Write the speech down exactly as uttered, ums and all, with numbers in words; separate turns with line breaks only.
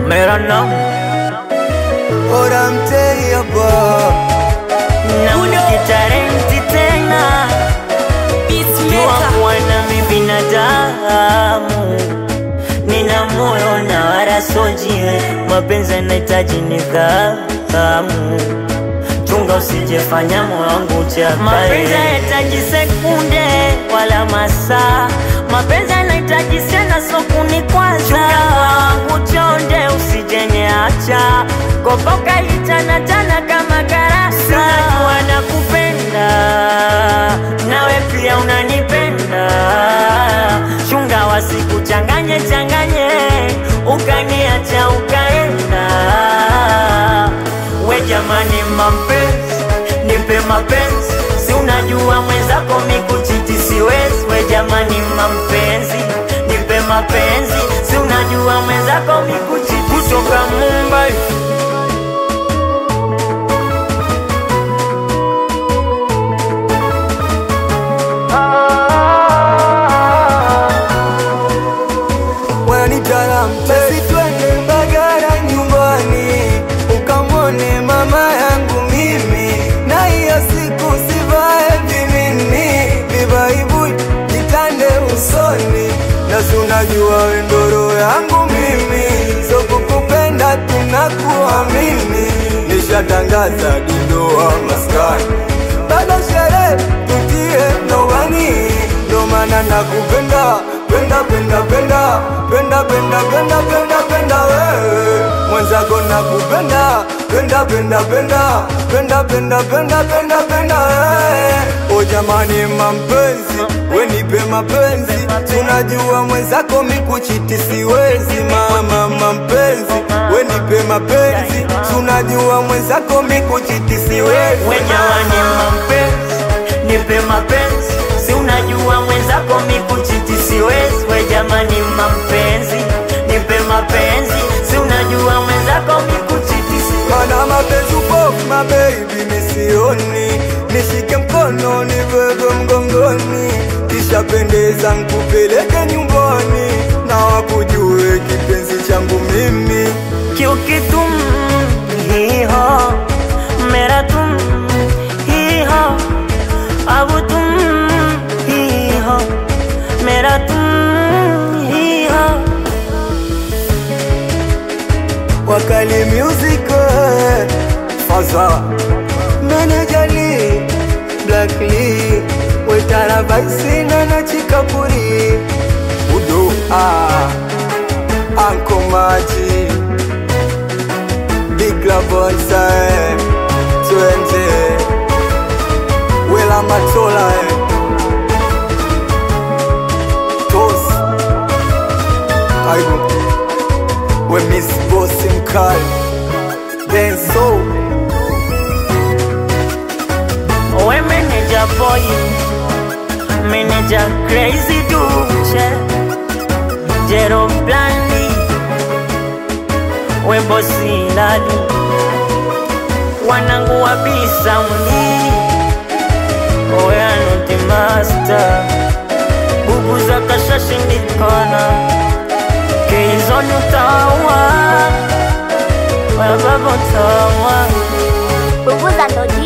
मेरा नाम
और I'm telling
na ukitarenti tena jua kuwa nami binadamu, nina moyo na wala sojiwe, mapenzi yanahitaji nidhamu, chunga usijefanya moyo wangu uchakae. Mapenzi yanahitaji sekunde wala masaa, mapenzi yanahitaji sana sokuni kwanza. Chunga moyo wangu chonde usijeniacha, kopoka itana tana kama karasa. Najua nakupenda, nawe pia unanipenda, chunga wasikuchanganye changanye, ukaniacha ukaenda. We jamani mapenzi, nipe mapenzi, si unajua mwenzako mikuchiti siwezi. We jamani mapenzi, nipe mapenzi, si unajua mwenzako mikuchiti. Kutoka Mumbai
wanitala mtesi, twende Mbagala nyumbani ukamwone mama yangu mimi, na hiyo siku sivae vimini, vibaibui jitande usoni, na sunajua wendoro yangu mimi, so kukupenda tunakuamini, nishatangaza dindoa maskani, bado sherehe tutie ndoani, ndo maana nakupenda penda penda penda penda penda penda penda penda wewe mwenzako nakupenda penda penda penda penda penda penda penda penda wewe. O jamani mapenzi, we nipe mapenzi, tunajua mwenzako mikuchiti siwezi. Mama mapenzi, we nipe mapenzi, tunajua mwenzako mikuchiti siwezi.
We jamani mapenzi, nipe mapenzi, si unajua mwenzako mikuchiti siwezi. We jamani mapenzi, nipe mapenzi, si unajua mwenzako mikuchiti siwezi.
Mana mapenzi upo my baby misioni, nishike mkono nibebe mgongoni, kisha pendeza nkupeleke nyumbani, na wakujue kipenzi changu mimi.
Kyuki tum hi ho, mera tum hi ho, abu tum hi ho, mera tum hi ho.
Wakali music Faza Manager Lee Black Lee Wetara Vaisina na Chikapuri Udo ah Anko Maji Big Love Bonsai Twente Wela Matola Tos Aibu We miss Bossy Mkali Then so
We manager boy, manager crazy duche, Jero Blandi, we bossy lali, wanangu wabisa mli, we anuti master, bubu za kashashi nikona, keizo nyutawa, we babo tawa,
bubu za